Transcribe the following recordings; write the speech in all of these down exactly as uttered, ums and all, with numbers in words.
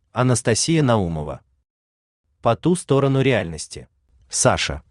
Анастасия Наумова. По ту сторону реальности. Саша.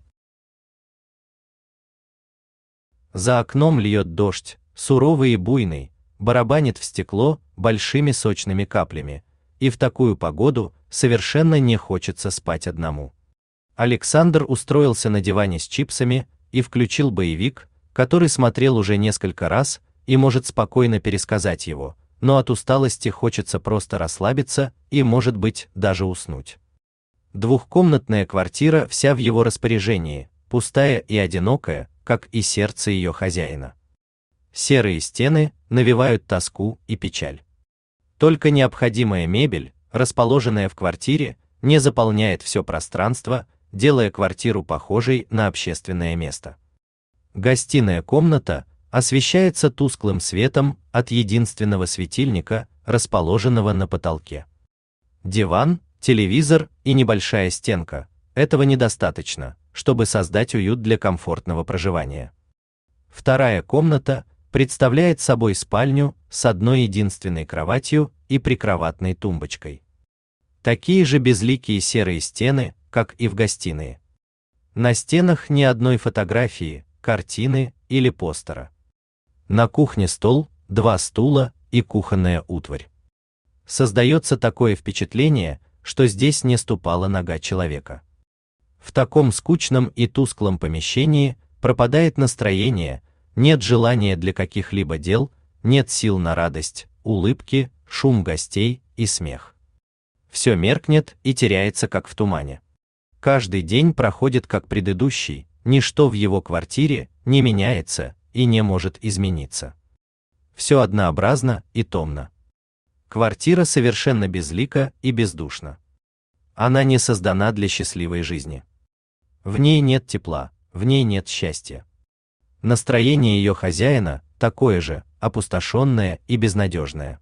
За окном льет дождь, суровый и буйный, барабанит в стекло большими сочными каплями, и в такую погоду совершенно не хочется спать одному. Александр устроился на диване с чипсами и включил боевик, который смотрел уже несколько раз и может спокойно пересказать его, но от усталости хочется просто расслабиться и, может быть, даже уснуть. Двухкомнатная квартира вся в его распоряжении, пустая и одинокая, как и сердце ее хозяина. Серые стены навевают тоску и печаль. Только необходимая мебель, расположенная в квартире, не заполняет все пространство, делая квартиру похожей на общественное место. Гостиная комната освещается тусклым светом от единственного светильника, расположенного на потолке. Диван, телевизор и небольшая стенка – этого недостаточно, чтобы создать уют для комфортного проживания. Вторая комната представляет собой спальню с одной единственной кроватью и прикроватной тумбочкой. Такие же безликие серые стены, как и в гостиной. На стенах ни одной фотографии, картины или постера. На кухне стол, два стула и кухонная утварь. Создается такое впечатление, что здесь не ступала нога человека. В таком скучном и тусклом помещении пропадает настроение, нет желания для каких-либо дел, нет сил на радость, улыбки, шум гостей и смех. Все меркнет и теряется, как в тумане. Каждый день проходит как предыдущий, ничто в его квартире не меняется и не может измениться. Все однообразно и томно. Квартира совершенно безлика и бездушна. Она не создана для счастливой жизни. В ней нет тепла, в ней нет счастья. Настроение ее хозяина такое же, опустошенное и безнадежное.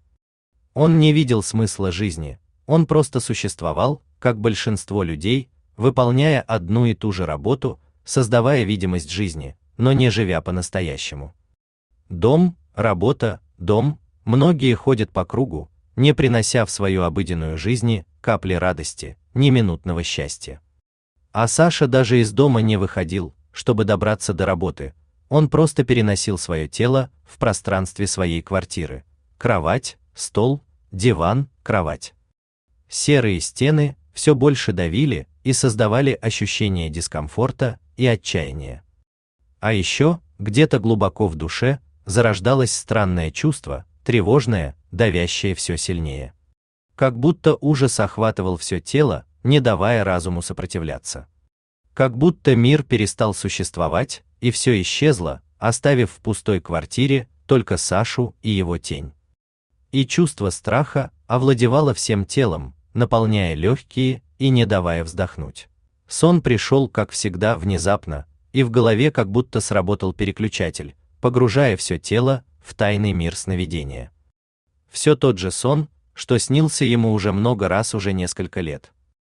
Он не видел смысла жизни, он просто существовал, как большинство людей, выполняя одну и ту же работу, создавая видимость жизни, но не живя по-настоящему. Дом, работа, дом, многие ходят по кругу, не принося в свою обыденную жизнь капли радости, ни минутного счастья. А Саша даже из дома не выходил, чтобы добраться до работы, он просто переносил свое тело в пространстве своей квартиры. Кровать, стол, диван, кровать. Серые стены все больше давили и создавали ощущение дискомфорта и отчаяния. А еще, где-то глубоко в душе, зарождалось странное чувство, тревожное, давящее все сильнее. Как будто ужас охватывал все тело, не давая разуму сопротивляться. Как будто мир перестал существовать, и все исчезло, оставив в пустой квартире только Сашу и его тень. И чувство страха овладевало всем телом, наполняя легкие и не давая вздохнуть. Сон пришел, как всегда, внезапно, и в голове как будто сработал переключатель, погружая все тело в тайный мир сновидения. Все тот же сон, что снился ему уже много раз уже несколько лет.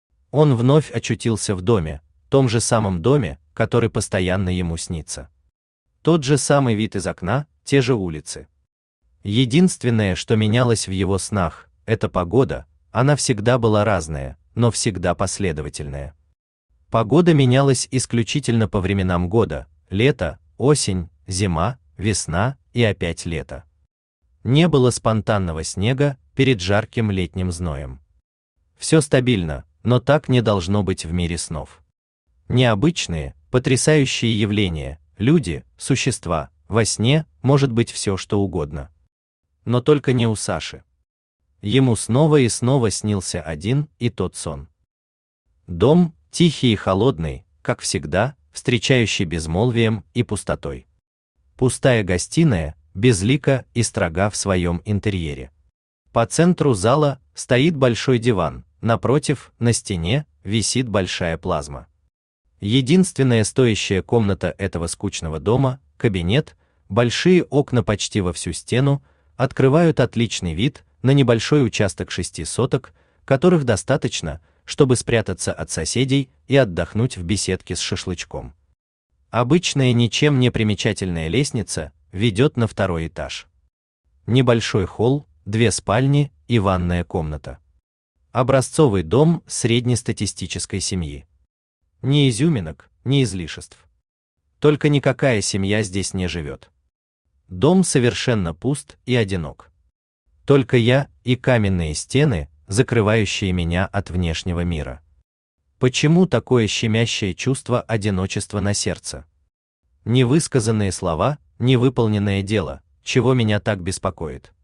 Он вновь очутился в доме, том же самом доме, который постоянно ему снится. Тот же самый вид из окна, те же улицы. Единственное, что менялось в его снах, это погода, она всегда была разная, но всегда последовательная. Погода менялась исключительно по временам года: лето, осень, зима, весна и опять лето. Не было спонтанного снега перед жарким летним зноем. Все стабильно, но так не должно быть в мире снов. Необычные, потрясающие явления, люди, существа, во сне может быть все, что угодно. Но только не у Саши. Ему снова и снова снился один и тот сон. Дом, тихий и холодный, как всегда, встречающий безмолвием и пустотой. Пустая гостиная, безлика и строга в своем интерьере. По центру зала стоит большой диван, напротив, на стене, висит большая плазма. Единственная стоящая комната этого скучного дома, кабинет, большие окна почти во всю стену, открывают отличный вид на небольшой участок шести соток, которых достаточно, чтобы спрятаться от соседей и отдохнуть в беседке с шашлычком. Обычная ничем не примечательная лестница ведет на второй этаж. Небольшой холл, две спальни и ванная комната. Образцовый дом среднестатистической семьи. Ни изюминок, ни излишеств. Только никакая семья здесь не живет. Дом совершенно пуст и одинок. Только я и каменные стены, закрывающие меня от внешнего мира. Почему такое щемящее чувство одиночества на сердце? Невысказанные слова, невыполненное дело, чего меня так беспокоит?